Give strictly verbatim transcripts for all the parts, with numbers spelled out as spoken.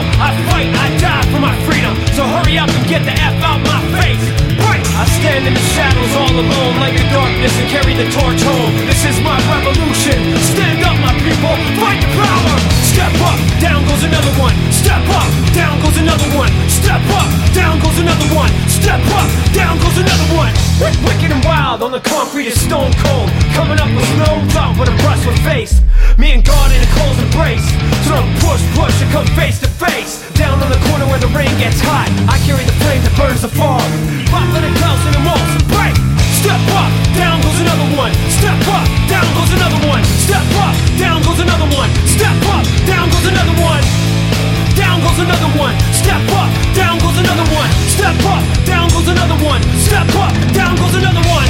I fight, I die for my freedom. So hurry up and get the F out my face. Right! I stand in the shadows all alone, like the darkness, and carry the torch home. This is my revolution. Stand up, my people, fight the power. Step up, down goes another one. Step up, down goes another one. Step up, down goes another one. Step up, down goes another one. Wick, wicked and wild, on the concrete is stone cold. Coming up with no doubt, but a brush with face. Me and God in a close embrace. So don't push, push, and come face to face. Down on the corner where the rain gets hot, I carry the flame that burns the fog. Popping the clouds in the walls and break. Step up, down goes another one. Step up, down goes another one. Step up, down goes another one. Step up, down goes another one. Down goes another one. Step up, down goes another one. Step up, down goes another one. Step up, down goes another one.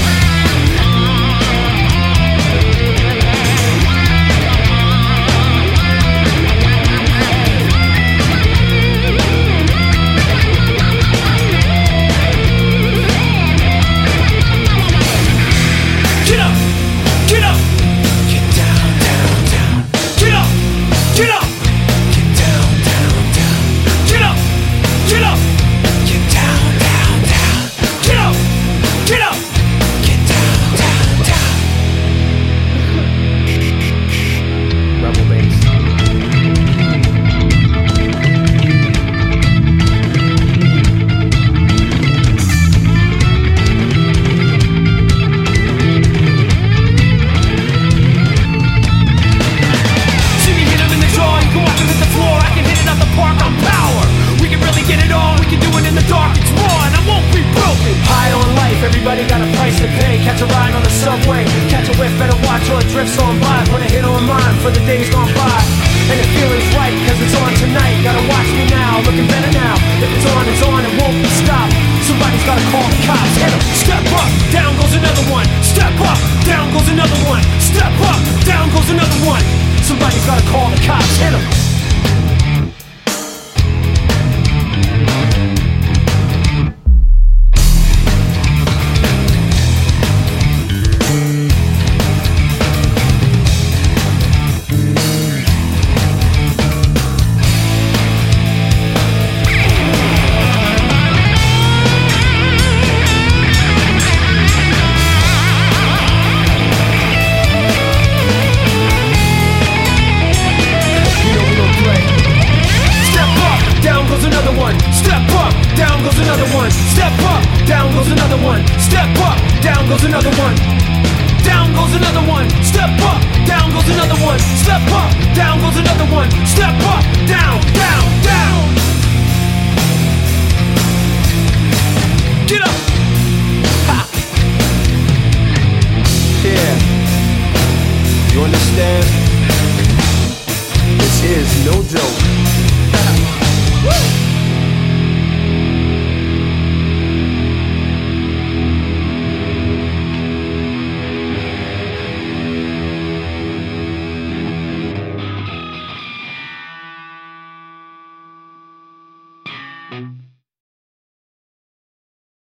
Get up, get up, get down, down, down. Get up, get up, get down, down, down. Get up, get up, get down, down, down. Get up, get up, get down, down, down. Rebel Bass. Everybody got a price to pay. Catch a ride on the subway, catch a whiff, better watch or it drifts on by. Put a hit on mine for the days gone by. And the feeling's right, cause it's on tonight. Gotta watch me now, looking better now. If it's on, it's on, it won't be stopped. Somebody's gotta call the cops. Hit 'em. Step up, down goes another one. Step up, down goes another one. Step up, down goes another one. Somebody's gotta call the cops. Hit 'em. Step up, down goes another one. Step up, down goes another one. Down goes another one. Step up, down goes another one. Step up, down goes another one. Step up, down, down, down. Get up. Ha. Yeah. You understand? This is no joke. Woo. Thank you.